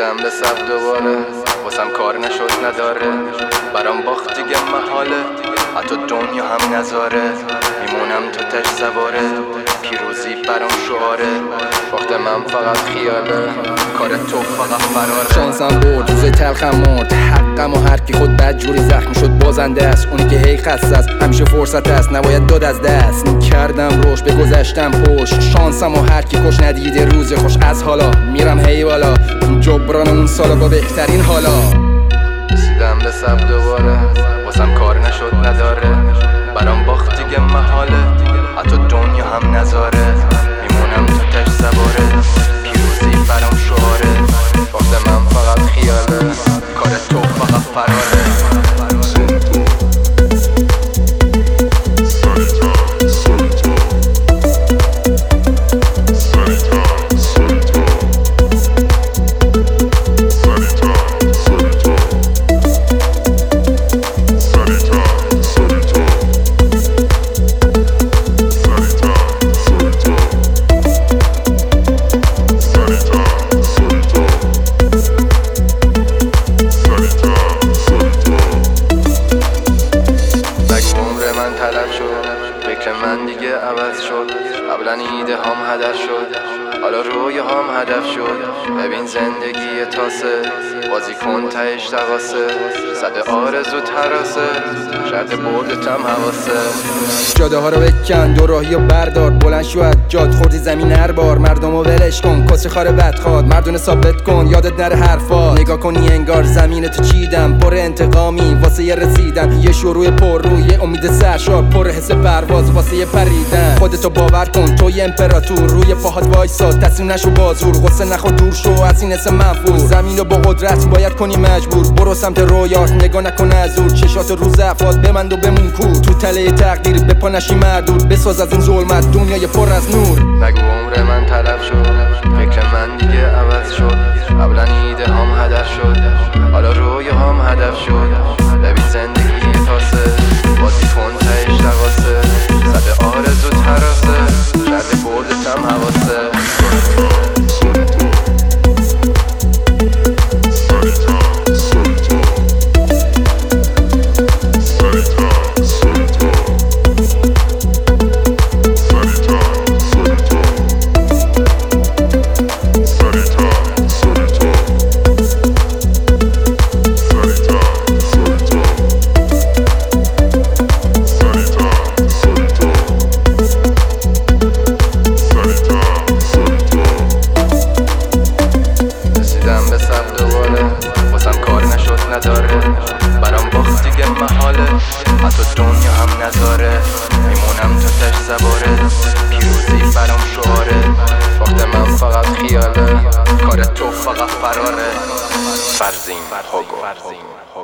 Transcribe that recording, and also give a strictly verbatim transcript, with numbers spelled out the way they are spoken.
رسیدم به صف دوباره، واسم کار نشد نداره، برام باخت دیگه محاله، حتی دنیا هم نذاره، میمونم تو تش سواره، پیروزی برام شعاره، وقت من فقط خیاله، کار تو فقط فراره. شانسم برد، روزای تلخم مرد، حقم و هر کی خود بد جوری زخمی شد بازنده است. اونی که هی خسته است همیشه فرصت است، نباید داد از دست. کردم روش به گذشتم پشت، شانسم و هر کی کش ندیده روز خوش. از حالا میرم هی بالا، جبران اون سالا با بهترین حالا. رسیدم به صف دوباره، واسم کار نشد نداره، برام باخت دیگه محاله، حتی دنیا هم نذاره، میمونم تو تش سواره، پیروزی برام شعاره، وقت من فقط خیاله، کار تو فقط فراره. فکر من دیگه عوض شد، قبلا ایده هم هدف شد، حالا روی هم هدف شد. ببین زندگی تاسه، بازی کن تهش تقاسه، صد آرزو تراسه، شرط بردتم حواسه. جاده ها رو بکن، دو راهی رو بردار، بلند شو از جاد، خوردی زمین هر بار. مردم رو ولش کن، کسی خاره بدخواد، مردونه ثابت کن، یادت نره حرفا. نگاه کنی انگار زمین تو چیدم، پر انتقامی واسه یه رسیدن، یه شروع پر روی امید سرشار، پر حس پرواز واسه یه پریدن. خودتو باور کن تو یه امپراتور، روی پاهات وایسا، تسلیم نشو بازور، غصه نخور دور شو از این اسم منفور. زمین رو با قدرت باید کنی مجبور، برو سمت رویات نگاه نکن از دور، چشات رو ضعفات ببند و بمون کور. تو تله تقدیر به پا نشی مردود، بساز از این ظلمت دنیای پر از نور. نگو عمر من تلف شد، فکر من دیگه عوض شد، قبلا ایده هم هدف شد، حالا روی هم هدف شد. ببین زندگی تاسه، بازی کن تهش تقاسه، صد آرزو تراسه، شرط بردتم حواسه. برام باخت دیگه محاله، حتی دنیا هم نذاره، میمونم تو تش سواره، پیروزی برام شعاره، وقت من فقط خیاله، کار تو فقط فراره. فرزین هوگو.